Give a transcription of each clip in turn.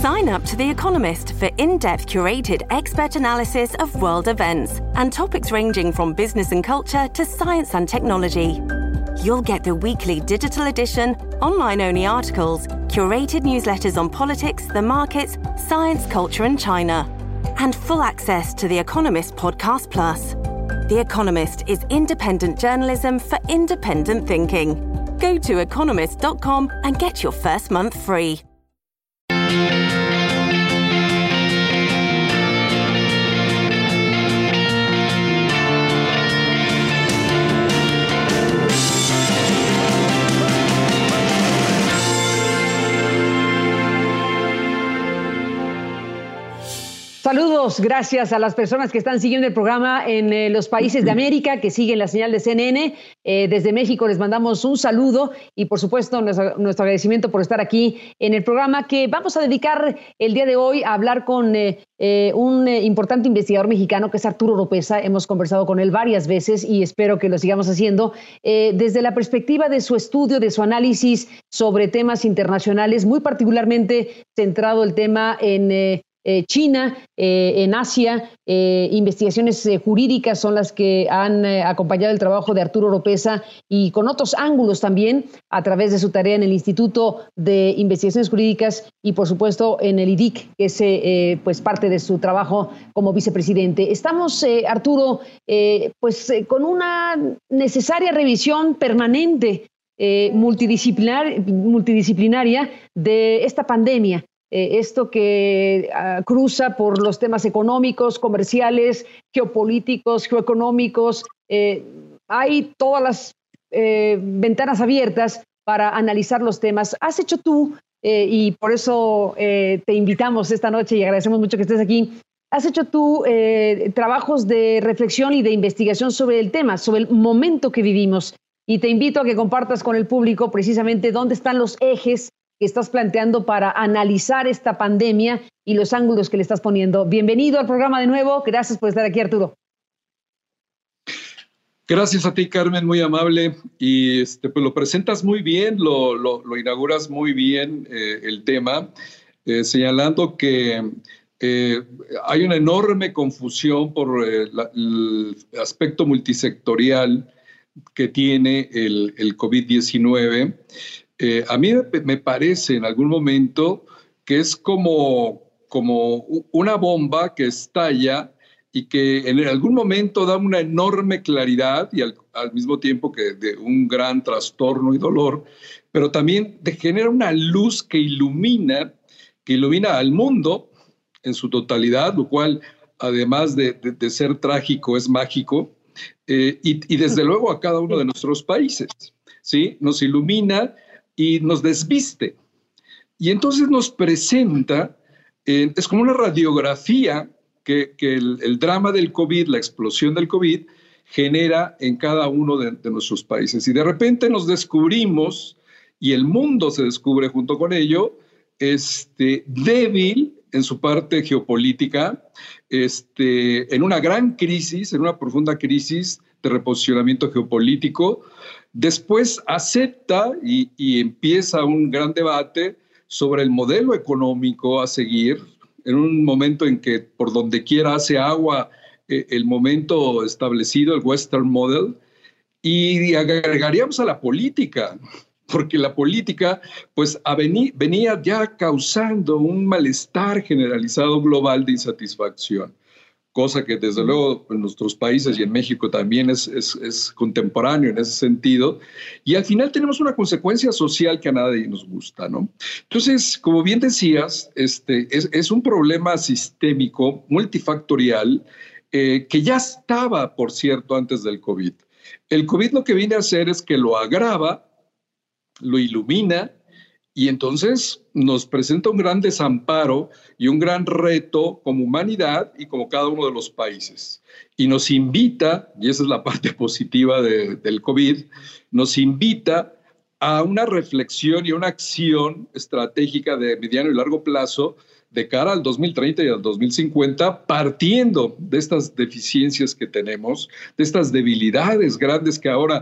Sign up to The Economist for in-depth curated expert analysis of world events and topics ranging from business and culture to science and technology. You'll get the weekly digital edition, online-only articles, curated newsletters on politics, the markets, science, culture and China, and full access to The Economist Podcast Plus. The Economist is independent journalism for independent thinking. Go to economist.com and get your first month free. Saludos, gracias a las personas que están siguiendo el programa en los países de América, que siguen la señal de CNN. Desde México les mandamos un saludo y, por supuesto, nuestro agradecimiento por estar aquí en el programa que vamos a dedicar el día de hoy a hablar con un importante investigador mexicano que es Arturo Oropeza. Hemos conversado con él varias veces y espero que lo sigamos haciendo desde la perspectiva de su estudio, de su análisis sobre temas internacionales, muy particularmente centrado el tema en China, en Asia. Investigaciones jurídicas son las que han acompañado el trabajo de Arturo Oropeza y con otros ángulos también a través de su tarea en el Instituto de Investigaciones Jurídicas y, por supuesto, en el IDIC, que es pues parte de su trabajo como vicepresidente. Estamos, Arturo, con una necesaria revisión permanente, multidisciplinaria de esta pandemia. Esto que cruza por los temas económicos, comerciales, geopolíticos, geoeconómicos. Hay todas las ventanas abiertas para analizar los temas. Has hecho tú, y por eso te invitamos esta noche y agradecemos mucho que estés aquí, has hecho tú trabajos de reflexión y de investigación sobre el tema, sobre el momento que vivimos. Y te invito a que compartas con el público precisamente dónde están los ejes que estás planteando para analizar esta pandemia y los ángulos que le estás poniendo. Bienvenido al programa de nuevo. Gracias por estar aquí, Arturo. Gracias a ti, Carmen, muy amable. Y pues lo presentas muy bien, lo inauguras muy bien el tema, señalando que hay una enorme confusión por el aspecto multisectorial que tiene el COVID-19. A mí me parece en algún momento que es como una bomba que estalla y que en algún momento da una enorme claridad y al mismo tiempo que de un gran trastorno y dolor, pero también genera una luz que ilumina al mundo en su totalidad, lo cual además de ser trágico es mágico, y desde luego a cada uno de nuestros países, ¿sí? Nos ilumina y nos desviste. Y entonces nos presenta, es como una radiografía que el drama del COVID, la explosión del COVID, genera en cada uno de nuestros países. Y de repente nos descubrimos, y el mundo se descubre junto con ello, débil en su parte geopolítica, en una gran crisis, en una profunda crisis de reposicionamiento geopolítico. Después acepta y empieza un gran debate sobre el modelo económico a seguir, en un momento en que por donde quiera hace agua el momento establecido, el Western Model, y agregaríamos a la política, porque la política pues venía ya causando un malestar generalizado global de insatisfacción, cosa que desde luego en nuestros países y en México también es contemporáneo en ese sentido. Y al final tenemos una consecuencia social que a nadie nos gusta, ¿no? Entonces, como bien decías, es un problema sistémico, multifactorial, que ya estaba, por cierto, antes del COVID. El COVID lo que viene a hacer es que lo agrava, lo ilumina, y entonces nos presenta un gran desamparo y un gran reto como humanidad y como cada uno de los países. Y nos invita, y esa es la parte positiva del COVID, nos invita a una reflexión y a una acción estratégica de mediano y largo plazo de cara al 2030 y al 2050, partiendo de estas deficiencias que tenemos, de estas debilidades grandes que ahora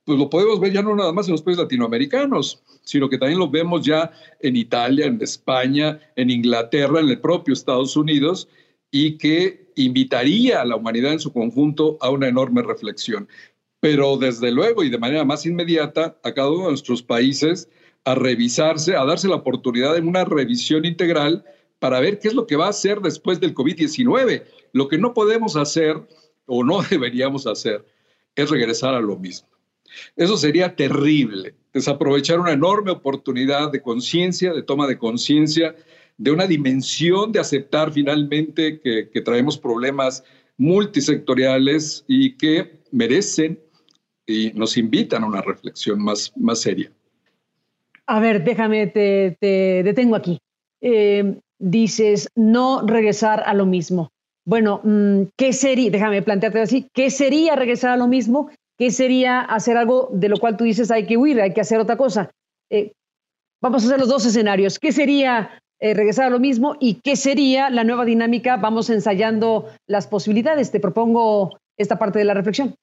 pues lo podemos ver ya no nada más en los países latinoamericanos, sino que también lo vemos ya en Italia, en España, en Inglaterra, en el propio Estados Unidos, y que invitaría a la humanidad en su conjunto a una enorme reflexión. Pero desde luego y de manera más inmediata a cada uno de nuestros países a revisarse, a darse la oportunidad de una revisión integral para ver qué es lo que va a hacer después del COVID-19. Lo que no podemos hacer o no deberíamos hacer es regresar a lo mismo. Eso sería terrible, desaprovechar una enorme oportunidad de conciencia, de toma de conciencia, de una dimensión de aceptar finalmente que traemos problemas multisectoriales y que merecen y nos invitan a una reflexión más seria. A ver, déjame, te detengo aquí. Dices, no regresar a lo mismo. Bueno, ¿qué sería? Déjame plantearte así. ¿Qué sería regresar a lo mismo? ¿Qué sería hacer algo de lo cual tú dices hay que huir, hay que hacer otra cosa? Vamos a hacer los dos escenarios. ¿Qué sería regresar a lo mismo y qué sería la nueva dinámica? Vamos ensayando las posibilidades. Te propongo esta parte de la reflexión.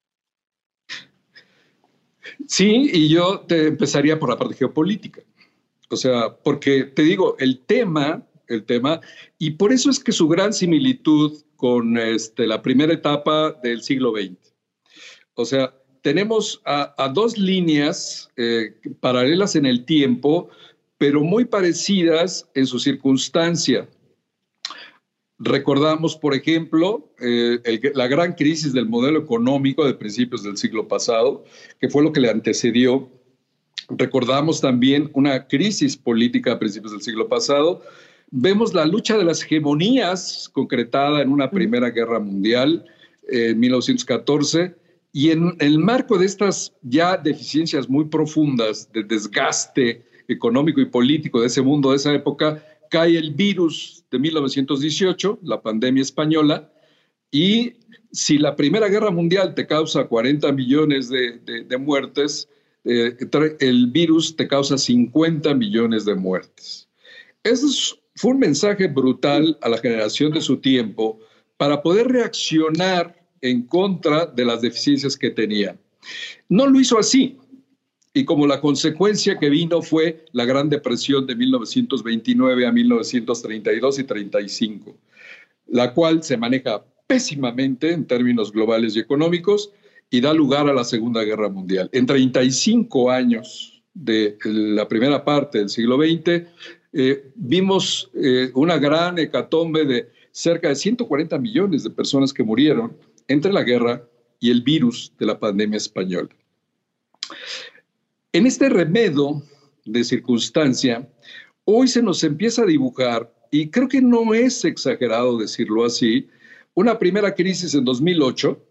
Sí, y yo te empezaría por la parte geopolítica. O sea, porque te digo, el tema, y por eso es que su gran similitud con la primera etapa del siglo XX. O sea, tenemos a dos líneas paralelas en el tiempo, pero muy parecidas en su circunstancia. Recordamos, por ejemplo, la gran crisis del modelo económico de principios del siglo pasado, que fue lo que le antecedió. Recordamos también una crisis política a principios del siglo pasado. Vemos la lucha de las hegemonías concretada en una Primera Guerra Mundial en 1914, y en el marco de estas ya deficiencias muy profundas de desgaste económico y político de ese mundo, de esa época, cae el virus de 1918, la pandemia española, y si la Primera Guerra Mundial te causa 40 millones de muertes, el virus te causa 50 millones de muertes. Eso fue un mensaje brutal a la generación de su tiempo para poder reaccionar en contra de las deficiencias que tenía. No lo hizo así. Y como la consecuencia que vino fue la Gran Depresión de 1929 a 1932 y 35, la cual se maneja pésimamente en términos globales y económicos y da lugar a la Segunda Guerra Mundial. En 35 años de la primera parte del siglo XX, vimos una gran hecatombe de cerca de 140 millones de personas que murieron entre la guerra y el virus de la pandemia española. En este remedo de circunstancia, hoy se nos empieza a dibujar, y creo que no es exagerado decirlo así, una primera crisis en 2008,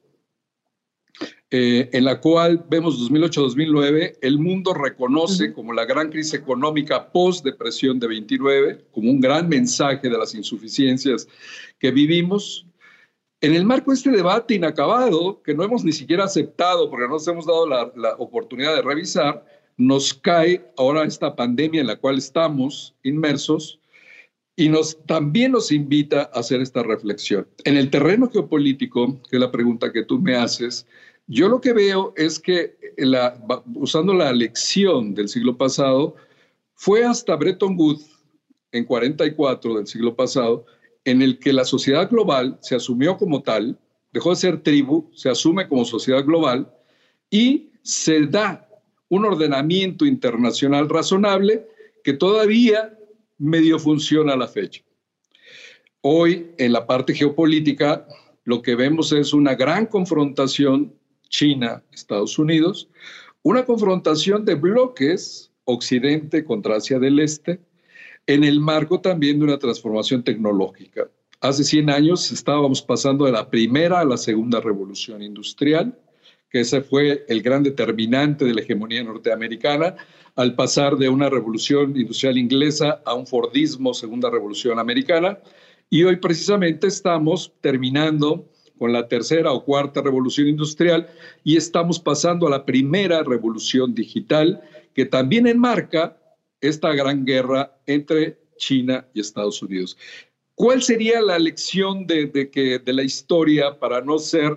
en la cual vemos 2008-2009, el mundo reconoce como la gran crisis económica post-depresión de 29, como un gran mensaje de las insuficiencias que vivimos. En el marco de este debate inacabado, que no hemos ni siquiera aceptado porque no nos hemos dado la oportunidad de revisar, nos cae ahora esta pandemia en la cual estamos inmersos y también nos invita a hacer esta reflexión. En el terreno geopolítico, que es la pregunta que tú me haces, yo lo que veo es que, usando la lección del siglo pasado, fue hasta Bretton Woods, en 44 del siglo pasado, en el que la sociedad global se asumió como tal, dejó de ser tribu, se asume como sociedad global y se da un ordenamiento internacional razonable que todavía medio funciona a la fecha. Hoy, en la parte geopolítica, lo que vemos es una gran confrontación China-Estados Unidos, una confrontación de bloques Occidente contra Asia del Este, en el marco también de una transformación tecnológica. Hace 100 años estábamos pasando de la primera a la segunda revolución industrial, que ese fue el gran determinante de la hegemonía norteamericana, al pasar de una revolución industrial inglesa a un Fordismo, segunda revolución americana, y hoy precisamente estamos terminando con la tercera o cuarta revolución industrial y estamos pasando a la primera revolución digital, que también enmarca esta gran guerra entre China y Estados Unidos. ¿Cuál sería la lección de la historia para no ser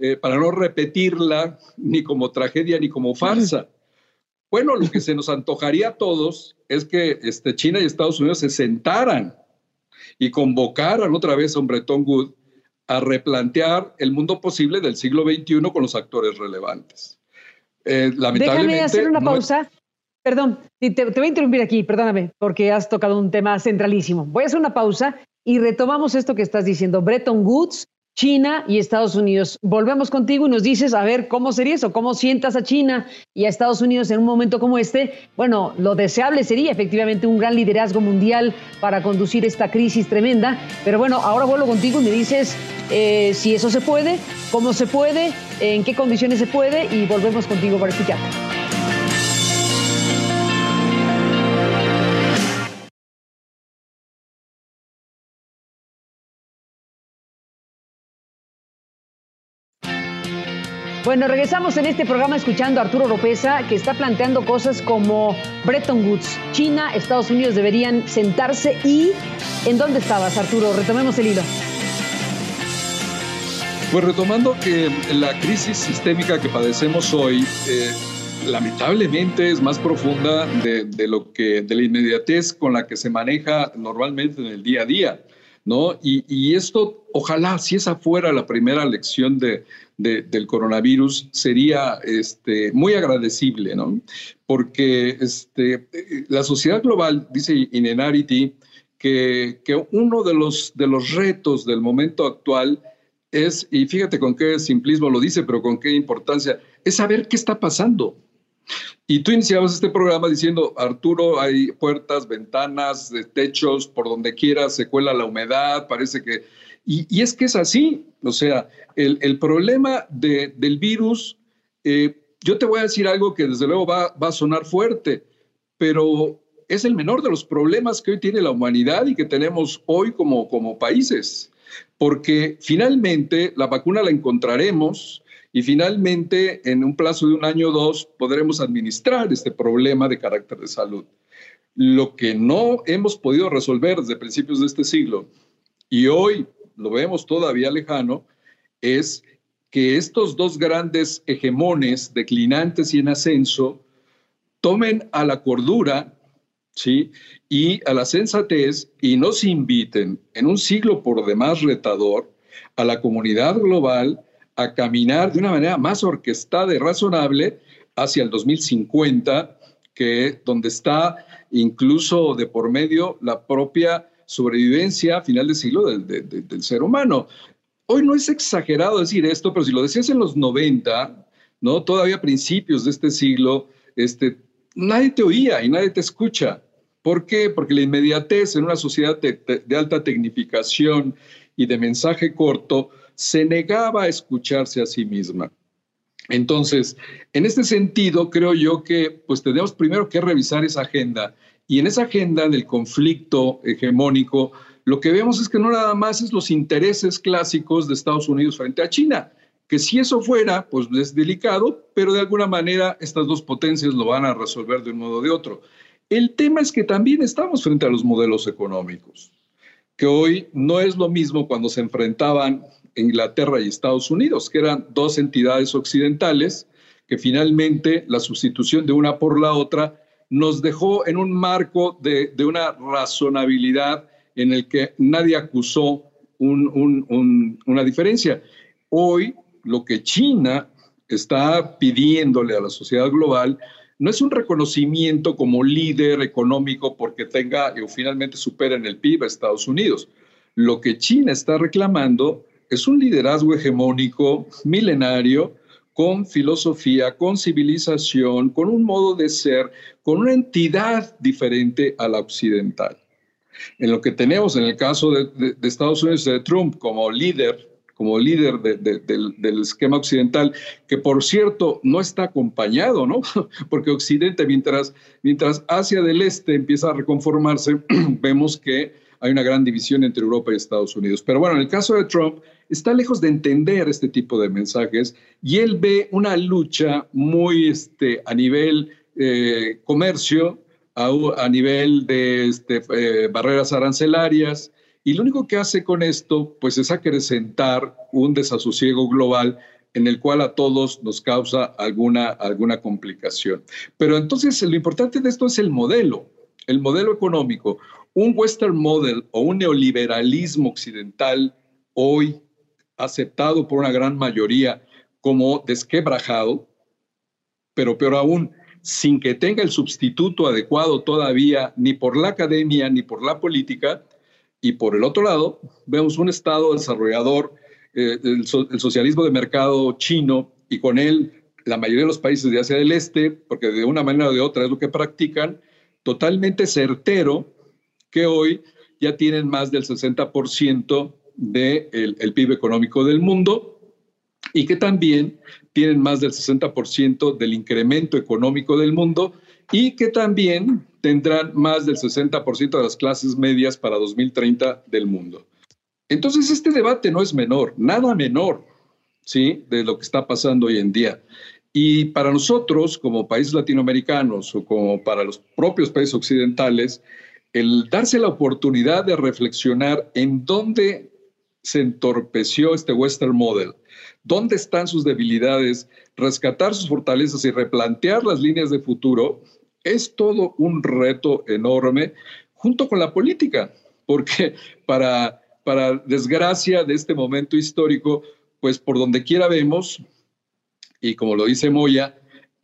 para no repetirla ni como tragedia ni como farsa. Bueno, lo que se nos antojaría a todos es que China y Estados Unidos se sentaran y convocaran otra vez a un Bretton Woods a replantear el mundo posible del siglo XXI con los actores relevantes. Lamentablemente, déjame hacer una pausa. Perdón, te voy a interrumpir aquí, perdóname, porque has tocado un tema centralísimo. Voy a hacer una pausa y retomamos esto que estás diciendo. Bretton Woods, China y Estados Unidos. Volvemos contigo y nos dices, a ver, ¿cómo sería eso? ¿Cómo sientas a China y a Estados Unidos en un momento como este? Bueno, lo deseable sería efectivamente un gran liderazgo mundial para conducir esta crisis tremenda. Pero bueno, ahora vuelvo contigo y me dices si eso se puede, cómo se puede, en qué condiciones se puede, y volvemos contigo para escucharte. Bueno, regresamos en este programa escuchando a Arturo Oropeza, que está planteando cosas como Bretton Woods, China, Estados Unidos deberían sentarse. ¿Y en dónde estabas, Arturo? Retomemos el hilo. Pues retomando que la crisis sistémica que padecemos hoy, lamentablemente es más profunda de la inmediatez con la que se maneja normalmente en el día a día, ¿no? Y esto, ojalá, si esa fuera la primera lección del coronavirus, sería muy agradecible, ¿no? Porque la sociedad global, dice Inenarity, que uno de los retos del momento actual es, y fíjate con qué simplismo lo dice, pero con qué importancia, es saber qué está pasando. Y tú iniciabas este programa diciendo, Arturo, hay puertas, ventanas, techos, por donde quiera se cuela la humedad, parece que... Y es que es así, o sea, el problema del virus, yo te voy a decir algo que desde luego va a sonar fuerte, pero es el menor de los problemas que hoy tiene la humanidad y que tenemos hoy como países, porque finalmente la vacuna la encontraremos y finalmente en un plazo de 1 año o 2 podremos administrar este problema de carácter de salud. Lo que no hemos podido resolver desde principios de este siglo y hoy lo vemos todavía lejano, es que estos dos grandes hegemones declinantes y en ascenso tomen a la cordura, ¿sí?, y a la sensatez y nos inviten en un siglo por demás retador a la comunidad global a caminar de una manera más orquestada y razonable hacia el 2050, donde está incluso de por medio la propia sobrevivencia a final de siglo del ser humano. Hoy no es exagerado decir esto, pero si lo decías en los 90, ¿no?, todavía a principios de este siglo, nadie te oía y nadie te escucha. ¿Por qué? Porque la inmediatez en una sociedad de alta tecnificación y de mensaje corto se negaba a escucharse a sí misma. Entonces, en este sentido, creo yo que pues tenemos primero que revisar esa agenda. Y en esa agenda del conflicto hegemónico, lo que vemos es que no nada más es los intereses clásicos de Estados Unidos frente a China, que si eso fuera, pues es delicado, pero de alguna manera estas dos potencias lo van a resolver de un modo o de otro. El tema es que también estamos frente a los modelos económicos, que hoy no es lo mismo cuando se enfrentaban Inglaterra y Estados Unidos, que eran dos entidades occidentales, que finalmente la sustitución de una por la otra nos dejó en un marco de una razonabilidad en el que nadie acusó una diferencia. Hoy lo que China está pidiéndole a la sociedad global no es un reconocimiento como líder económico porque tenga o finalmente supera en el PIB a Estados Unidos. Lo que China está reclamando es un liderazgo hegemónico milenario con filosofía, con civilización, con un modo de ser, con una entidad diferente a la occidental. En lo que tenemos en el caso de Estados Unidos, de Trump como líder del esquema occidental, que por cierto no está acompañado, ¿no? Porque Occidente, mientras Asia del Este empieza a reconformarse, vemos que hay una gran división entre Europa y Estados Unidos. Pero bueno, en el caso de Trump, está lejos de entender este tipo de mensajes y él ve una lucha muy a nivel comercio, a nivel de barreras arancelarias, y lo único que hace con esto pues es acrecentar un desasosiego global en el cual a todos nos causa alguna complicación. Pero entonces lo importante de esto es el modelo económico. Un Western Model o un neoliberalismo occidental hoy aceptado por una gran mayoría como desquebrajado, pero peor aún, sin que tenga el sustituto adecuado todavía ni por la academia ni por la política. Y por el otro lado, vemos un Estado desarrollador, el socialismo de mercado chino, y con él la mayoría de los países de Asia del Este, porque de una manera o de otra es lo que practican, totalmente certero, que hoy ya tienen más del 60% del PIB económico del mundo y que también tienen más del 60% del incremento económico del mundo y que también tendrán más del 60% de las clases medias para 2030 del mundo. Entonces, este debate no es menor, nada menor, ¿sí?, de lo que está pasando hoy en día. Y para nosotros, como países latinoamericanos o como para los propios países occidentales, el darse la oportunidad de reflexionar en dónde se entorpeció este Western Model, dónde están sus debilidades, rescatar sus fortalezas y replantear las líneas de futuro, es todo un reto enorme junto con la política, porque para desgracia de este momento histórico, pues por donde quiera vemos, y como lo dice Moya,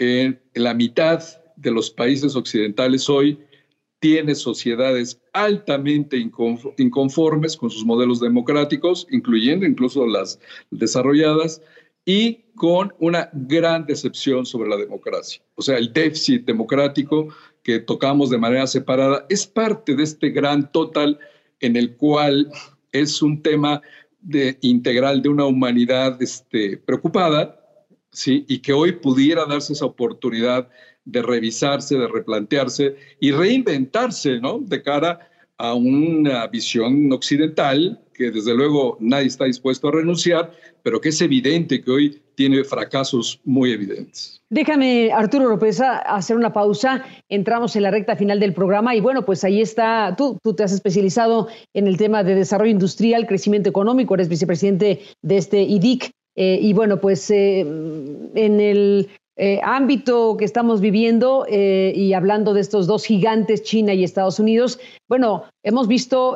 la mitad de los países occidentales hoy tiene sociedades altamente inconformes con sus modelos democráticos, incluyendo incluso las desarrolladas, y con una gran decepción sobre la democracia. O sea, el déficit democrático que tocamos de manera separada es parte de este gran total en el cual es un tema integral de una humanidad preocupada, ¿sí?, y que hoy pudiera darse esa oportunidad de revisarse, de replantearse y reinventarse, ¿no?, de cara a una visión occidental que desde luego nadie está dispuesto a renunciar, pero que es evidente que hoy tiene fracasos muy evidentes. Déjame, Arturo López, hacer una pausa. Entramos en la recta final del programa y bueno, pues ahí está, tú te has especializado en el tema de desarrollo industrial, crecimiento económico, eres vicepresidente de este IDIC y bueno, pues en el ámbito que estamos viviendo y hablando de estos dos gigantes, China y Estados Unidos, bueno, hemos visto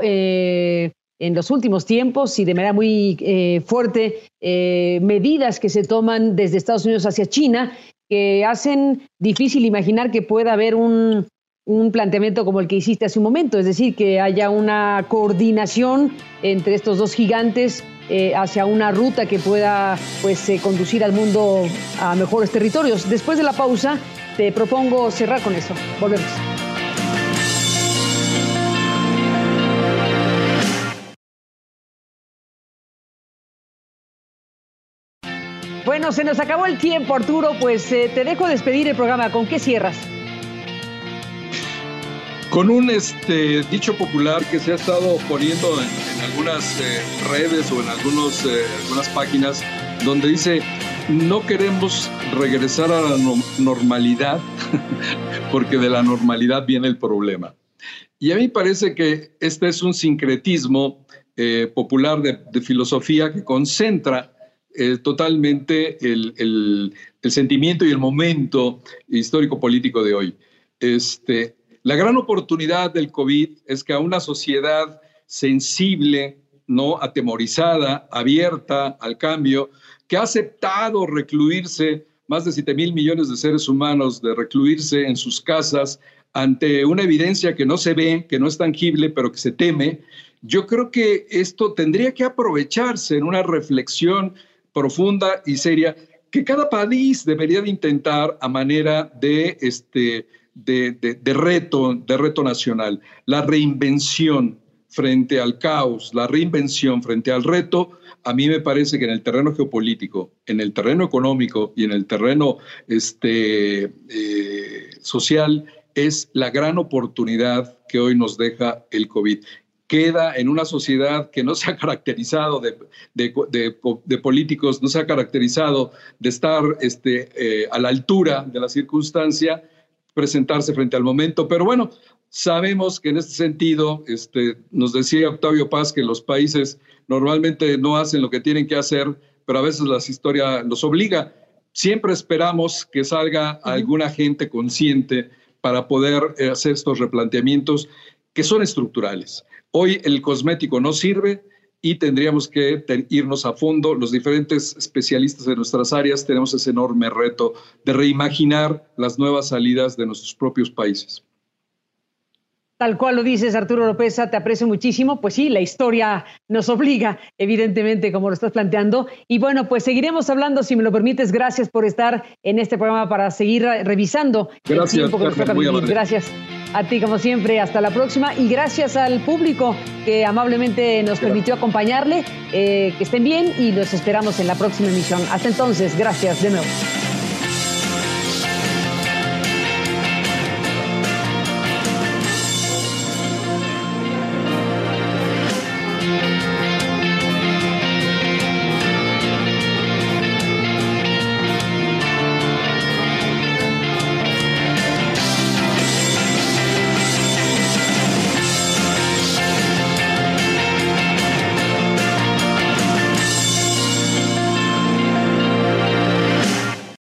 en los últimos tiempos y de manera muy fuerte medidas que se toman desde Estados Unidos hacia China que hacen difícil imaginar que pueda haber un planteamiento como el que hiciste hace un momento, es decir, que haya una coordinación entre estos dos gigantes hacia una ruta que pueda pues, conducir al mundo a mejores territorios. Después de la pausa, te propongo cerrar con eso. Volvemos. Bueno, se nos acabó el tiempo, Arturo, pues te dejo despedir el programa. ¿Con qué cierras? Con un dicho popular que se ha estado poniendo en algunas redes o en algunas páginas, donde dice, no queremos regresar a la normalidad, porque de la normalidad viene el problema. Y a mí parece que este es un sincretismo popular de filosofía que concentra totalmente el sentimiento y el momento histórico-político de hoy. La gran oportunidad del COVID es que a una sociedad sensible, ¿no?, atemorizada, abierta al cambio, que ha aceptado recluirse, más de 7,000 millones de seres humanos, de recluirse en sus casas ante una evidencia que no se ve, que no es tangible, pero que se teme. Yo creo que esto tendría que aprovecharse en una reflexión profunda y seria que cada país debería de intentar a manera de reto nacional. La reinvención frente al caos, la reinvención frente al reto, a mí me parece que en el terreno geopolítico, en el terreno económico y en el terreno social es la gran oportunidad que hoy nos deja el COVID. Queda en una sociedad que no se ha caracterizado de políticos, no se ha caracterizado de estar a la altura de la circunstancia, presentarse frente al momento. Pero bueno, sabemos que en este sentido, nos decía Octavio Paz que los países normalmente no hacen lo que tienen que hacer, pero a veces la historia los obliga. Siempre esperamos que salga alguna gente consciente para poder hacer estos replanteamientos que son estructurales. Hoy el cosmético no sirve y tendríamos que irnos a fondo. Los diferentes especialistas de nuestras áreas tenemos ese enorme reto de reimaginar las nuevas salidas de nuestros propios países. Tal cual lo dices, Arturo Oropeza, te aprecio muchísimo. Pues sí, la historia nos obliga, evidentemente, como lo estás planteando. Y bueno, pues seguiremos hablando, si me lo permites. Gracias por estar en este programa para seguir revisando. Gracias, Carmen, muy amable. Gracias a ti, como siempre. Hasta la próxima. Y gracias al público que amablemente nos permitió acompañarle. Que estén bien y los esperamos en la próxima emisión. Hasta entonces, gracias de nuevo.